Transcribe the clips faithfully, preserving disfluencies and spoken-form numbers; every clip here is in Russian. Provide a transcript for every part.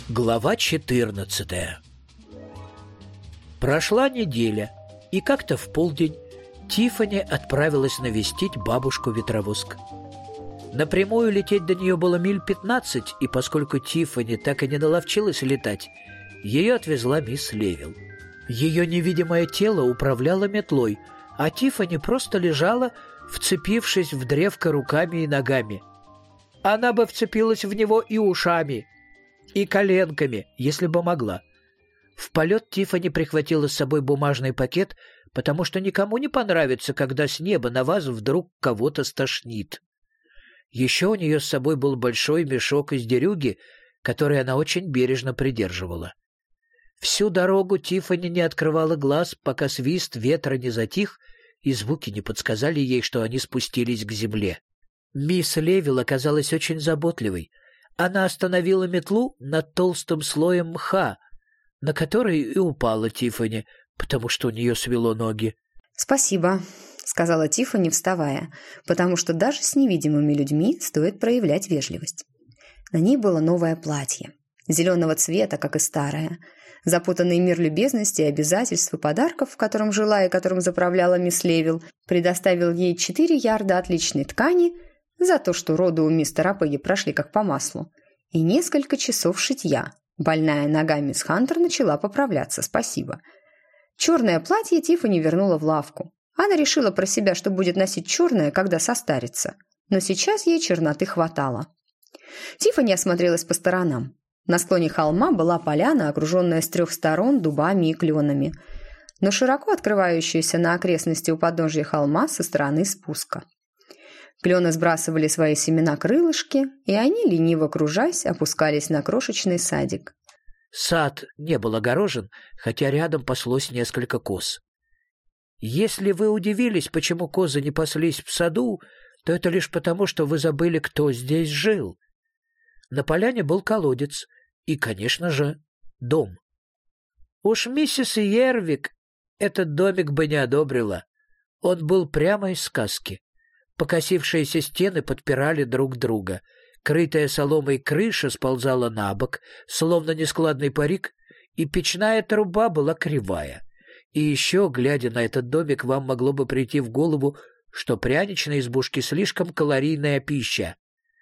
Глава четырнадцатая. Прошла неделя, и как-то в полдень Тиффани отправилась навестить бабушку-ветровоск. Напрямую лететь до нее было миль пятнадцать, и поскольку Тиффани так и не наловчилась летать, ее отвезла мисс Левил. Ее невидимое тело управляло метлой, а Тиффани просто лежала, вцепившись в древко руками и ногами. Она бы вцепилась в него и ушами, и коленками, если бы могла. В полет Тиффани прихватила с собой бумажный пакет, потому что никому не понравится, когда с неба на вас вдруг кого-то стошнит. Еще у нее с собой был большой мешок из дерюги, который она очень бережно придерживала. Всю дорогу Тиффани не открывала глаз, пока свист ветра не затих, и звуки не подсказали ей, что они спустились к земле. Мисс Левил оказалась очень заботливой. Она остановила метлу над толстым слоем мха, на который и упала Тиффани, потому что у нее свело ноги. «Спасибо», — сказала Тиффани, вставая, потому что даже с невидимыми людьми стоит проявлять вежливость. На ней было новое платье, зеленого цвета, как и старое. Запутанный мир любезности и обязательств и подарков, в котором жила и которым заправляла мисс Левил, предоставил ей четыре ярда отличной ткани за то, что роды у мистера Пегги прошли как по маслу, и несколько часов шитья. Больная нога мисс Хантер начала поправляться, спасибо. Черное платье Тиффани вернула в лавку. Она решила про себя, что будет носить черное, когда состарится, но сейчас ей черноты хватало. Тиффани осмотрелась по сторонам. На склоне холма была поляна, окруженная с трех сторон дубами и кленами, но широко открывающаяся на окрестности у подножья холма со стороны спуска. Клены сбрасывали свои семена-крылышки, и они, лениво кружась, опускались на крошечный садик. Сад не был огорожен, хотя рядом паслось несколько коз. Если вы удивились, почему козы не паслись в саду, то это лишь потому, что вы забыли, кто здесь жил. На поляне был колодец и, конечно же, дом. Уж миссис Йервик этот домик бы не одобрила. Он был прямо из сказки. Покосившиеся стены подпирали друг друга. Крытая соломой крыша сползала на бок, словно нескладный парик, и печная труба была кривая. И еще, глядя на этот домик, вам могло бы прийти в голову, что пряничные избушки слишком калорийная пища.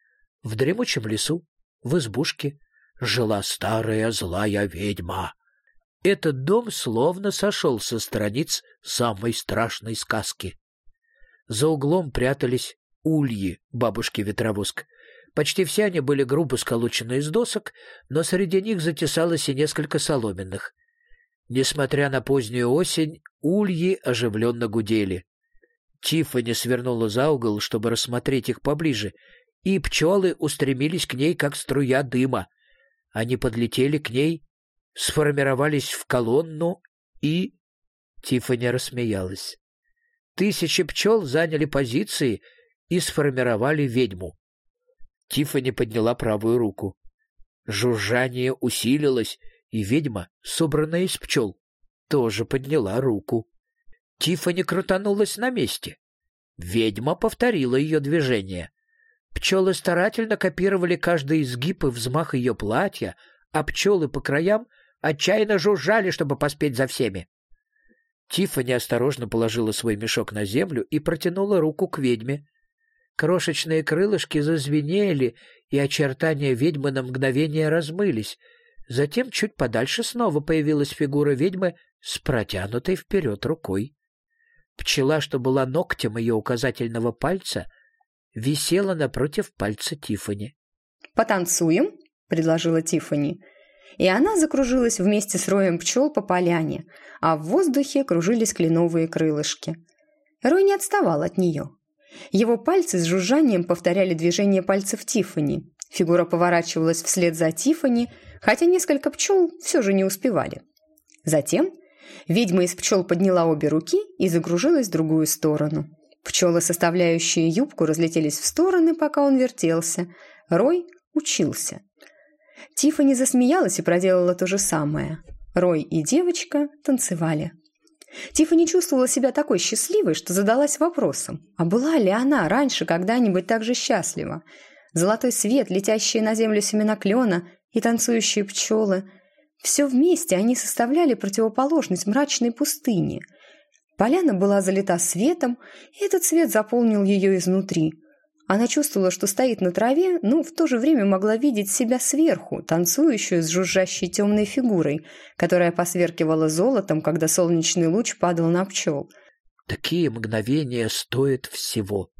В дремучем лесу, в избушке, жила старая злая ведьма. Этот дом словно сошел со страниц самой страшной сказки. За углом прятались ульи бабушки-ветровоск. Почти все они были грубо сколочены из досок, но среди них затесалось и несколько соломенных. Несмотря на позднюю осень, ульи оживленно гудели. Тиффани свернула за угол, чтобы рассмотреть их поближе, и пчелы устремились к ней, как струя дыма. Они подлетели к ней, сформировались в колонну и... Тиффани рассмеялась. Тысячи пчел заняли позиции и сформировали ведьму. Тиффани подняла правую руку. Жужжание усилилось, и ведьма, собранная из пчел, тоже подняла руку. Тиффани крутанулась на месте. Ведьма повторила ее движение. Пчелы старательно копировали каждый изгиб и взмах ее платья, а пчелы по краям отчаянно жужжали, чтобы поспеть за всеми. Тиффани осторожно положила свой мешок на землю и протянула руку к ведьме. Крошечные крылышки зазвенели, и очертания ведьмы на мгновение размылись. Затем чуть подальше снова появилась фигура ведьмы с протянутой вперед рукой. Пчела, что была ногтем ее указательного пальца, висела напротив пальца Тиффани. «Потанцуем?» — предложила Тиффани. И она закружилась вместе с роем пчел по поляне, а в воздухе кружились кленовые крылышки. Рой не отставал от нее. Его пальцы с жужжанием повторяли движение пальцев Тиффани. Фигура поворачивалась вслед за Тиффани, хотя несколько пчел все же не успевали. Затем ведьма из пчел подняла обе руки и закружилась в другую сторону. Пчелы, составляющие юбку, разлетелись в стороны, пока он вертелся. Рой учился. Тиффани засмеялась и проделала то же самое. Рой и девочка танцевали. Тиффани чувствовала себя такой счастливой, что задалась вопросом, а была ли она раньше когда-нибудь так же счастлива? Золотой свет, летящие на землю семена клена и танцующие пчелы. Все вместе они составляли противоположность мрачной пустыне. Поляна была залита светом, и этот свет заполнил ее изнутри. Она чувствовала, что стоит на траве, но в то же время могла видеть себя сверху, танцующую с жужжащей темной фигурой, которая посверкивала золотом, когда солнечный луч падал на пчел. Такие мгновения стоят всего.